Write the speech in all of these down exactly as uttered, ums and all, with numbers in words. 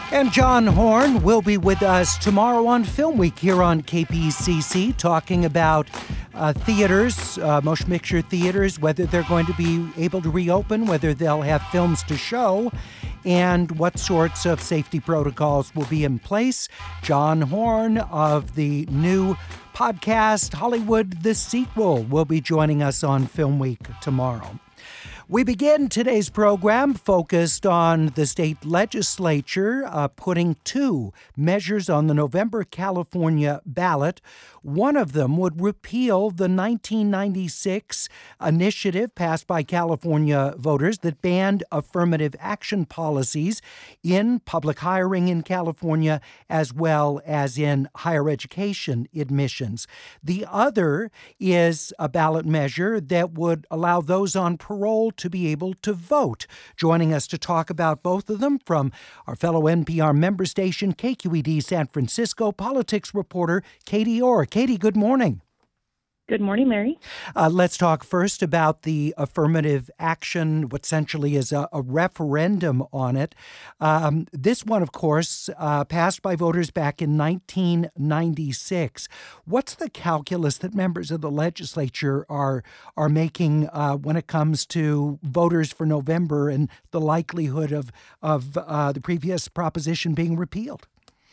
And John Horn will be with us tomorrow on Film Week here on K P C C, talking about uh, theaters, uh, motion picture theaters, whether they're going to be able to reopen, whether they'll have films to show, and what sorts of safety protocols will be in place. John Horn of the new podcast, Hollywood the Sequel, will be joining us on Film Week tomorrow. We begin today's program focused on the state legislature uh, putting two measures on the November California ballot. One of them would repeal the nineteen ninety-six initiative passed by California voters that banned affirmative action policies in public hiring in California as well as in higher education admissions. The other is a ballot measure that would allow those on parole to be able to vote. Joining us to talk about both of them from our fellow N P R member station, K Q E D San Francisco, politics reporter Katie Orr. Katie, good morning. Good morning, Mary. Uh, let's talk first about the affirmative action, what essentially is a, a referendum on it. Um, this one, of course, uh, passed by voters back in nineteen ninety-six. What's the calculus that members of the legislature are are making uh, when it comes to voters for November and the likelihood of, of uh, the previous proposition being repealed?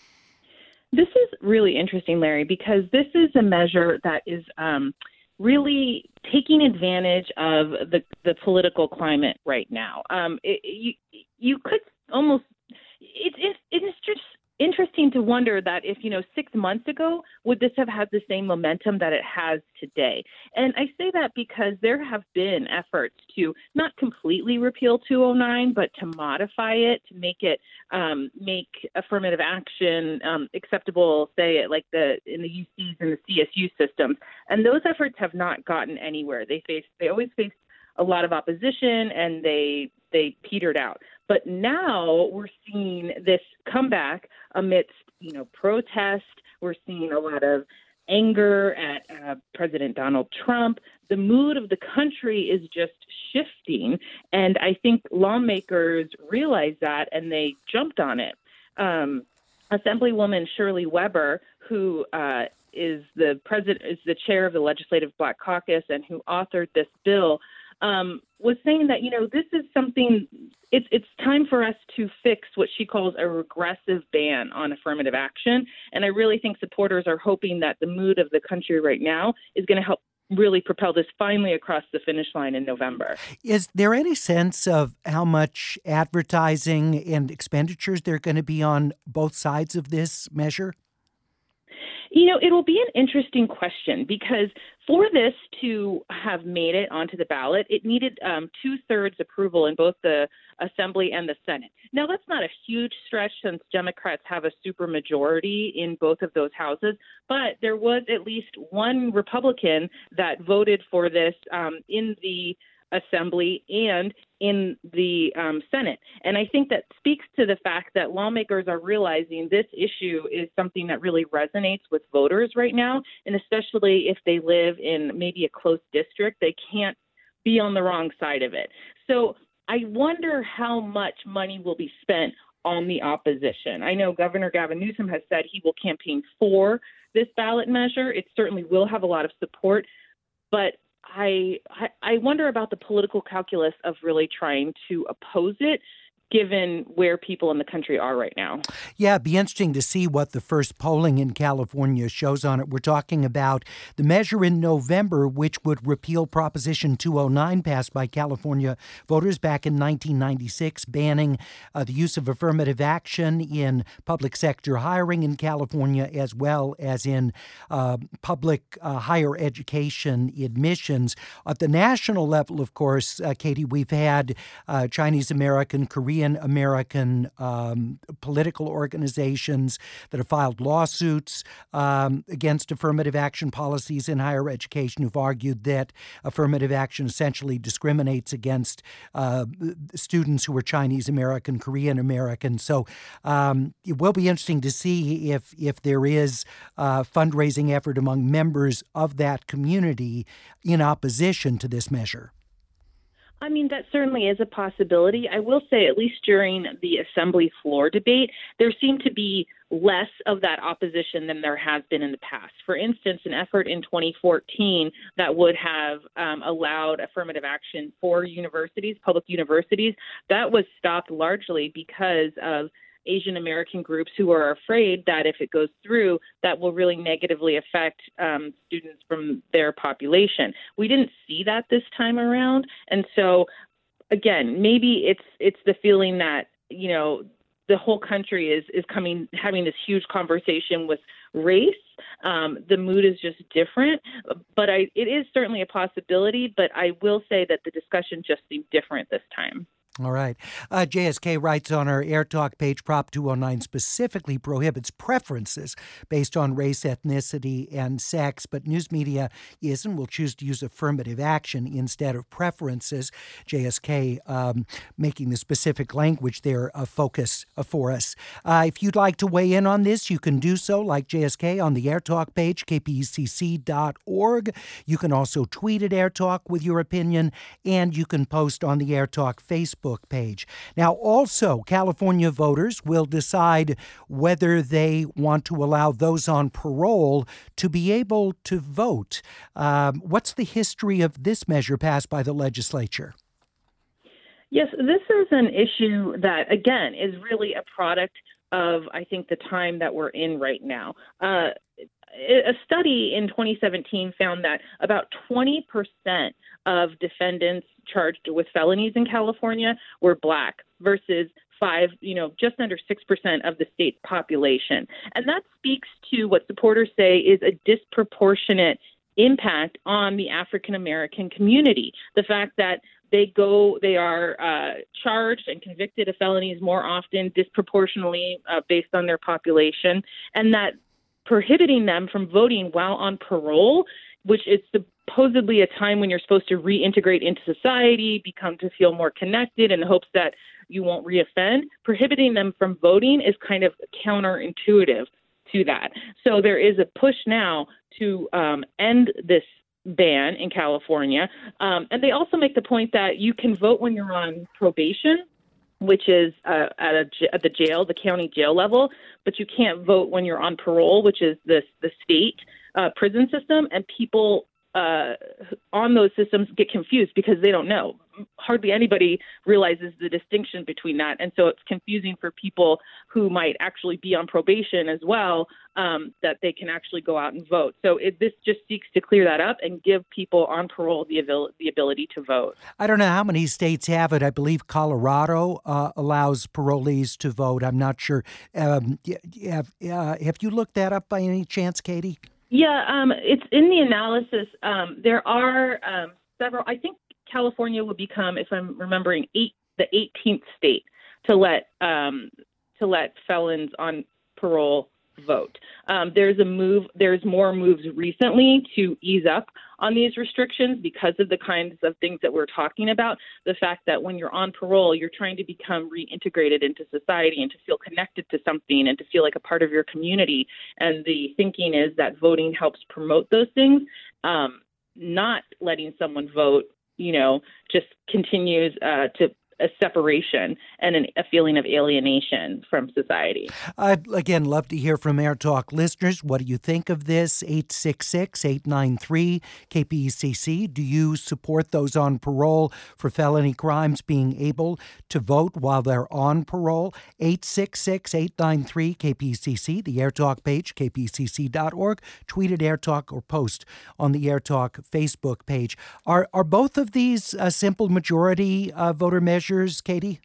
This is really interesting, Larry, because this is a measure that is um, really taking advantage of the, the political climate right now. Um, it, you, you could almost it, it, it's just interesting to wonder that if, you know, six months ago, would this have had the same momentum that it has today? And I say that because there have been efforts to not completely repeal two oh nine, but to modify it, to make it um, make affirmative action um, acceptable, say, like the in the U Cs and the C S U systems. And those efforts have not gotten anywhere. They face they always face a lot of opposition, and they they petered out. But now we're seeing this comeback amidst, you know, protest. We're seeing a lot of anger at uh, President Donald Trump. The mood of the country is just shifting, and I think lawmakers realize that, and they jumped on it. Um, Assemblywoman Shirley Weber, who uh, is the president, is the chair of the Legislative Black Caucus, and who authored this bill, um, was saying that, you know, this is something, it's it's time for us to fix what she calls a regressive ban on affirmative action. And I really think supporters are hoping that the mood of the country right now is going to help really propel this finally across the finish line in November. Is there any sense of how much advertising and expenditures there are going to be on both sides of this measure? You know, it'll be an interesting question because for this to have made it onto the ballot, it needed um, two-thirds approval in both the Assembly and the Senate. Now, that's not a huge stretch since Democrats have a supermajority in both of those houses, but there was at least one Republican that voted for this um, in the Assembly and in the um, Senate. And I think that speaks to the fact that lawmakers are realizing this issue is something that really resonates with voters right now. And especially if they live in maybe a close district, they can't be on the wrong side of it. So I wonder how much money will be spent on the opposition. I know Governor Gavin Newsom has said he will campaign for this ballot measure. It certainly will have a lot of support, but I, I wonder about the political calculus of really trying to oppose it, given where people in the country are right now. Yeah, it'd be interesting to see what the first polling in California shows on it. We're talking about the measure in November, which would repeal Proposition two oh nine passed by California voters back in nineteen ninety-six, banning uh, the use of affirmative action in public sector hiring in California, as well as in uh, public uh, higher education admissions. At the national level, of course, uh, Katie, we've had uh, Chinese American, Korean American um, political organizations that have filed lawsuits um, against affirmative action policies in higher education, who've argued that affirmative action essentially discriminates against uh, students who are Chinese American, Korean American. So um, it will be interesting to see if if there is a fundraising effort among members of that community in opposition to this measure. I mean, that certainly is a possibility. I will say, at least during the assembly floor debate, there seemed to be less of that opposition than there has been in the past. For instance, an effort in twenty fourteen that would have um, allowed affirmative action for universities, public universities, that was stopped largely because of Asian American groups who are afraid that if it goes through, that will really negatively affect um, students from their population. We didn't see that this time around. And so, again, maybe it's it's the feeling that, you know, the whole country is is coming, having this huge conversation with race. Um, the mood is just different, but I, it is certainly a possibility. But I will say that the discussion just seemed different this time. All right. Uh, J S K writes on our Air Talk page, Prop two oh nine specifically prohibits preferences based on race, ethnicity, and sex, but news media is and will choose to use affirmative action instead of preferences. J S K um, making the specific language there a focus uh, for us. Uh, if you'd like to weigh in on this, you can do so, like J S K, on the Air Talk page, k p e c c dot org. You can also tweet at Air Talk with your opinion, and you can post on the Air Talk Facebook page. Now, also, California voters will decide whether they want to allow those on parole to be able to vote. Um, what's the history of this measure passed by the legislature? Yes, this is an issue that, again, is really a product of, I think, the time that we're in right now. Uh, a study in twenty seventeen found that about twenty percent of defendants charged with felonies in California were Black versus five, you know, just under six percent of the state's population. And that speaks to what supporters say is a disproportionate impact on the African American community. The fact that they go, they are uh, charged and convicted of felonies more often, disproportionately uh, based on their population, and that prohibiting them from voting while on parole, which is supposedly a time when you're supposed to reintegrate into society, become to feel more connected in the hopes that you won't reoffend, prohibiting them from voting is kind of counterintuitive to that. So there is a push now to um, end this ban in California. Um, and they also make the point that you can vote when you're on probation, which is uh, at, a, at the jail, the county jail level, but you can't vote when you're on parole, which is the, the state uh, prison system. And people uh, on those systems get confused because they don't know. Hardly anybody realizes the distinction between that. And so it's confusing for people who might actually be on probation as well, um, that they can actually go out and vote. So it, this just seeks to clear that up and give people on parole the, abil- the ability to vote. I don't know how many states have it. I believe Colorado uh, allows parolees to vote. I'm not sure. Um, have, uh, have you looked that up by any chance, Katie? Yeah, um, it's in the analysis. Um, there are um, several, I think California will become, if I'm remembering, eight, the eighteenth state to let um, to let felons on parole vote. Um, there's a move. There's more moves recently to ease up on these restrictions because of the kinds of things that we're talking about. The fact that when you're on parole, you're trying to become reintegrated into society and to feel connected to something and to feel like a part of your community. And the thinking is that voting helps promote those things. Um, not letting someone vote, you know, just continues uh, to a separation and an, a feeling of alienation from society. I'd, again, love to hear from Air Talk listeners. What do you think of this? eight six six, eight nine three, K P E C C. Do you support those on parole for felony crimes being able to vote while they're on parole? eight six six, eight nine three, K P E C C, the Air Talk page, k p e c c dot org. Tweet at Air Talk or post on the Air Talk Facebook page. Are, are both of these a simple majority uh, voter measures? Katie?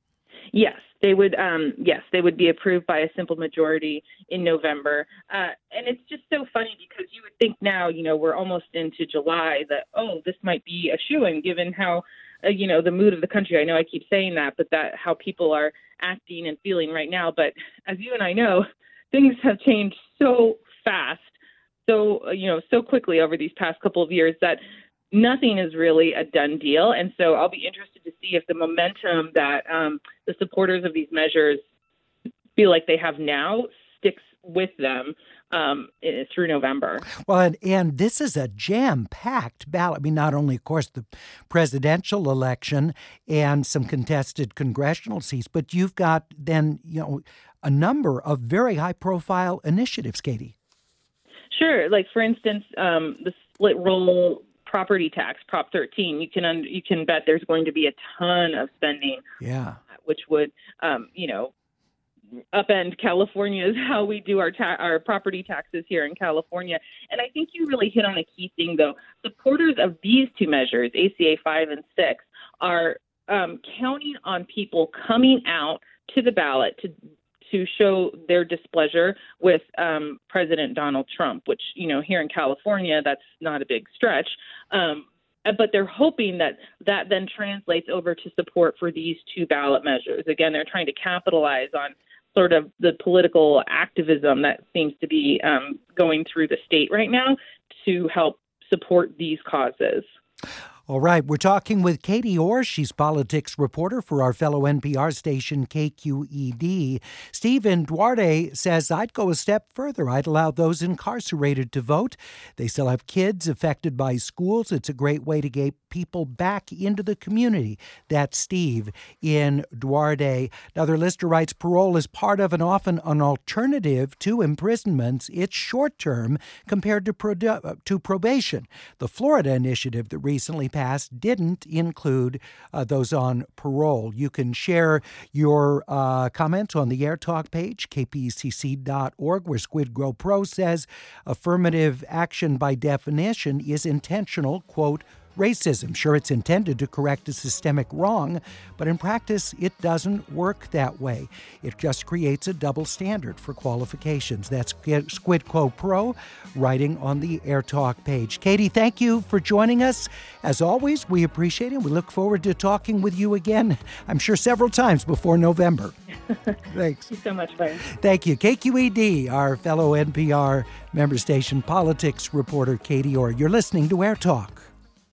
Yes, they would. Um, yes, they would be approved by a simple majority in November. Uh, and it's just so funny because you would think now, you know, we're almost into July that, oh, this might be a shoo-in given how, uh, you know, the mood of the country. I know I keep saying that, but that how people are acting and feeling right now. But as you and I know, things have changed so fast, so, uh, you know, so quickly over these past couple of years that nothing is really a done deal. And so I'll be interested to see if the momentum that um, the supporters of these measures feel like they have now sticks with them um, through November. Well, and, and this is a jam-packed ballot. I mean, not only, of course, the presidential election and some contested congressional seats, but you've got then, you know, a number of very high-profile initiatives, Katie. Sure. Like, for instance, um, the split roll property tax, Prop thirteen, you can un- you can bet there's going to be a ton of spending, yeah, which would, um, you know, upend California's how we do our ta- our property taxes here in California. And I think you really hit on a key thing, though. Supporters of these two measures, A C A five and six, are um, counting on people coming out to the ballot to to show their displeasure with um, President Donald Trump, which, you know, here in California, that's not a big stretch. Um, but they're hoping that that then translates over to support for these two ballot measures. Again, they're trying to capitalize on sort of the political activism that seems to be um, going through the state right now to help support these causes. All right, we're talking with Katie Orr. She's politics reporter for our fellow N P R station, K Q E D. Stephen Duarte says, I'd go a step further. I'd allow those incarcerated to vote. They still have kids affected by schools. It's a great way to get people back into the community. That's Steve in Duarte. Another listener writes, parole is part of and often an alternative to imprisonment. It's short-term compared to, pro- to probation. The Florida initiative that recently passed didn't include uh, those on parole. You can share your uh, comments on the Air Talk page, k p c c dot org, where Squid Grow Pro says affirmative action by definition is intentional, quote, racism. Sure, it's intended to correct a systemic wrong, but in practice, it doesn't work that way. It just creates a double standard for qualifications. That's Squid Grow Pro writing on the Air Talk page. Katie, thank you for joining us. As always, we appreciate it. We look forward to talking with you again, I'm sure several times before November. Thanks. Thank you so much, Brian. Thank you. K Q E D, our fellow N P R member station politics reporter, Katie Orr. You're listening to Air Talk.